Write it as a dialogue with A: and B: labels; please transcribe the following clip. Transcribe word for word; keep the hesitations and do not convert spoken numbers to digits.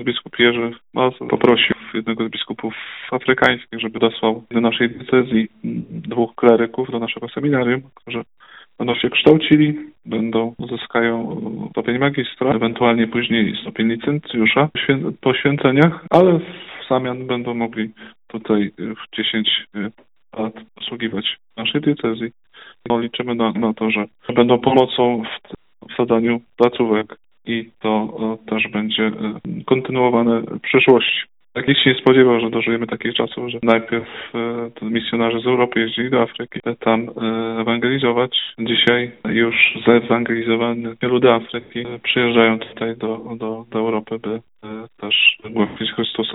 A: ksiądz biskup Jerzy bardzo poprosił jednego z biskupów afrykańskich, żeby dosłał do naszej diecezji dwóch kleryków do naszego seminarium, którzy będą się kształcili, będą, uzyskają stopień magistra, ewentualnie później stopień licencjusza po święceniach, ale w zamian będą mogli tutaj w dziesięć lat posługiwać naszej diecezji. No, liczymy na, na to, że będą pomocą w, w zadaniu placówek i to o, też będzie kontynuowane w przyszłości. Tak nikt się nie spodziewał, że dożyjemy takich czasów, że najpierw e, misjonarze z Europy jeździli do Afryki, tam e, ewangelizować. Dzisiaj już zewangelizowani ludy Afryki przyjeżdżają tutaj do, do, do Europy, by e, też głosić Chrystusa.